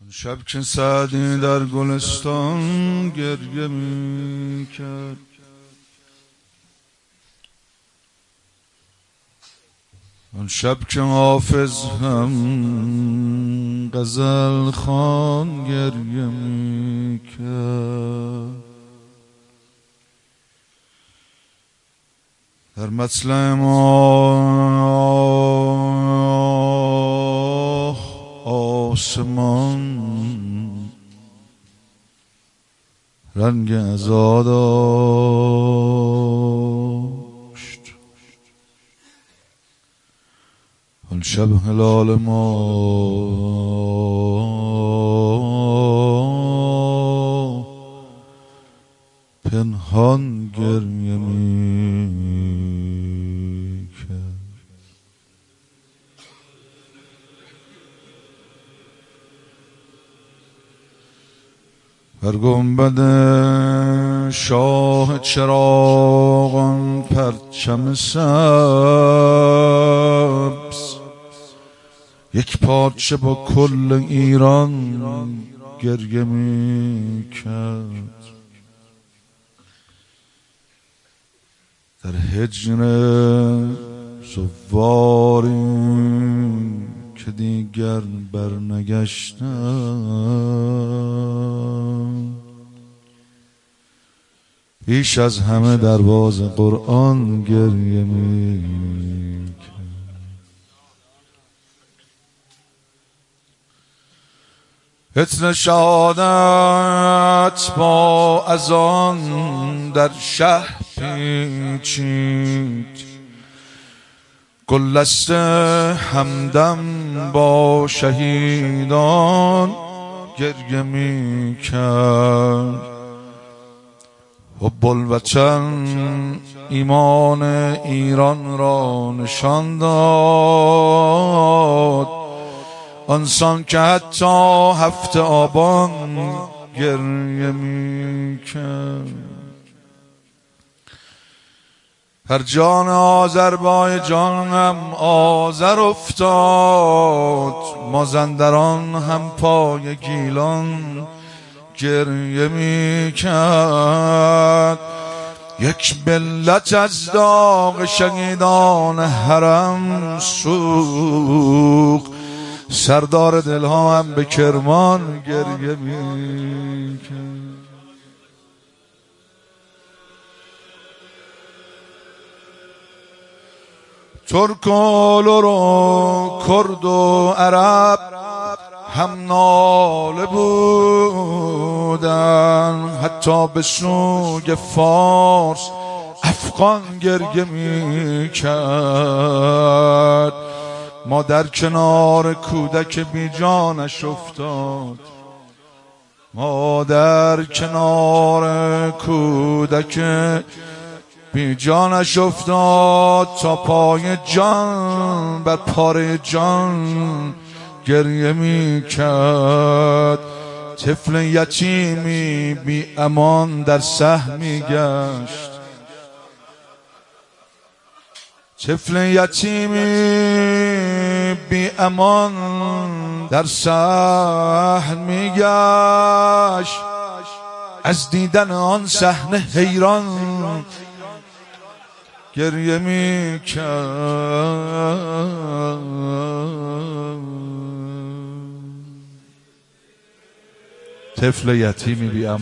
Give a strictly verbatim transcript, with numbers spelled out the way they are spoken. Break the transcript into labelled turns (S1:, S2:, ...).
S1: شب که سعدی در گلستان گریه می کرد، آن شب که حافظ هم غزل خوان گریه می کرد، در مطلع ماه آسمان رنگ عزا داشت. آن شب هلال ما پنهان گریه می کرد. بر گنبد شاه چراغان پرچم سبز یک پارچه با کل ایران گریه می کرد. در هجر زواری که دیگر برنگشتم، بیش از همه درواز قرآن گریه می کرد. عطر شهادت با اذان در شهر پیچید، گلدست همدم با شهیدان گریه می کرد. حب الوطن ایمان ایران را نشان داد، آنسان که حتی هفت آبان گریه می کرد. هر جان آذربایجان هم آذر افتاد، مازندران هم پای گیلان گریه می کرد. یک ملت از داغ شهیدان حرم سوخت، سردار دلها هم به کرمان گریه می کرد. ترک و لر و کرد و عرب هم ناله بودن، حتی به سوی فارس افغان گریه می کرد. ما در کنار کودک بی جانش افتاد، ما در کنار کودک بی جانش افتاد، تا پای جان بر پاره جان گریه می کرد. طفل یتیمی بی امان در سهمی گشت، طفل یتیمی بی امان در سهمی گشت. از دیدن آن صحنه حیران گریه می کرد. طفل یتیمی بی امان